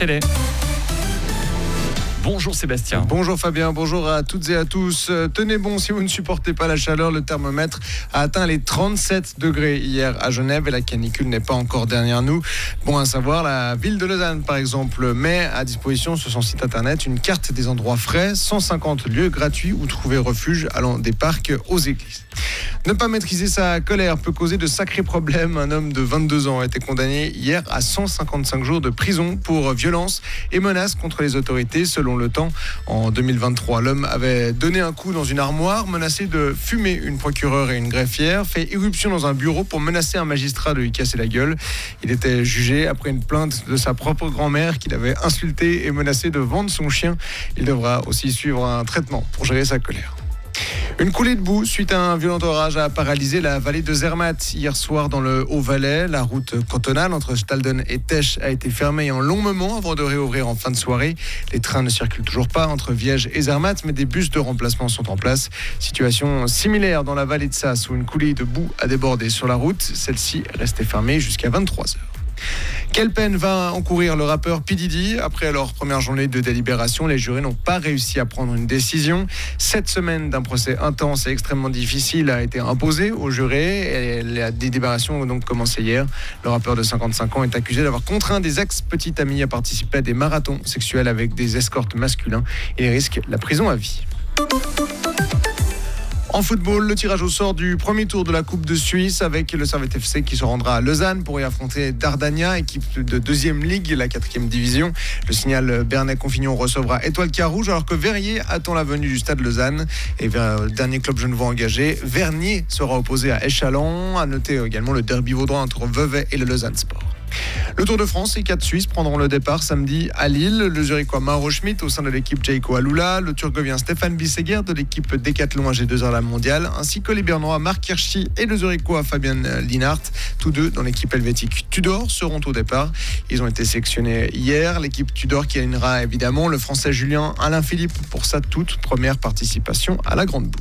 Elle est. Bonjour Sébastien. Bonjour Fabien, bonjour à toutes et à tous. Tenez bon si vous ne supportez pas la chaleur, le thermomètre a atteint les 37 degrés hier à Genève et la canicule n'est pas encore derrière nous. Bon à savoir, la ville de Lausanne par exemple met à disposition sur son site internet une carte des endroits frais, 150 lieux gratuits où trouver refuge allant des parcs aux églises. Ne pas maîtriser sa colère peut causer de sacrés problèmes. Un homme de 22 ans a été condamné hier à 155 jours de prison pour violence et menaces contre les autorités. Selon Le Temps, en 2023, l'homme avait donné un coup dans une armoire, menacé de fumer une procureure et une greffière, fait irruption dans un bureau pour menacer un magistrat de lui casser la gueule. Il était jugé après une plainte de sa propre grand-mère qu'il avait insulté et menacé de vendre son chien. Il devra aussi suivre un traitement pour gérer sa colère. Une coulée de boue suite à un violent orage a paralysé la vallée de Zermatt hier soir dans le Haut-Valais. La route cantonale entre Stalden et Tesch a été fermée en long moment avant de réouvrir en fin de soirée. Les trains ne circulent toujours pas entre Viège et Zermatt, mais des bus de remplacement sont en place. Situation similaire dans la vallée de Sasse où une coulée de boue a débordé sur la route. Celle-ci est restée fermée jusqu'à 23h. Quelle peine va encourir le rappeur P. Diddy ? Après leur première journée de délibération, les jurés n'ont pas réussi à prendre une décision. 7 semaines d'un procès intense et extrêmement difficile a été imposée aux jurés et la délibération a donc commencé hier. Le rappeur de 55 ans est accusé d'avoir contraint des ex-petites amies à participer à des marathons sexuels avec des escortes masculins et risque la prison à vie. En football, le tirage au sort du premier tour de la Coupe de Suisse avec le Servette FC qui se rendra à Lausanne pour y affronter Dardania, équipe de 2e Ligue, la 4e division. Le Signal Bernay-Confignon recevra Étoile Carouge alors que Verrier attend la venue du Stade Lausanne. Et le dernier club genevois engagé, Vernier, sera opposé à Échalon. À noter également le derby vaudois entre Vevey et le Lausanne Sport. Le Tour de France, les 4 Suisses prendront le départ samedi à Lille. Le Zurichois Mauro Schmidt au sein de l'équipe Jayco Alula, le Turgovien Stéphane Bisseguer de l'équipe Decathlon AG2R La Mondiale, ainsi que les Bernois Marc Hirschi et le Zurichois Fabien Linhart, tous deux dans l'équipe helvétique Tudor, seront au départ. Ils ont été sélectionnés hier. L'équipe Tudor qui alignera évidemment le Français Julien Alain Philippe pour sa toute première participation à la Grande Boucle.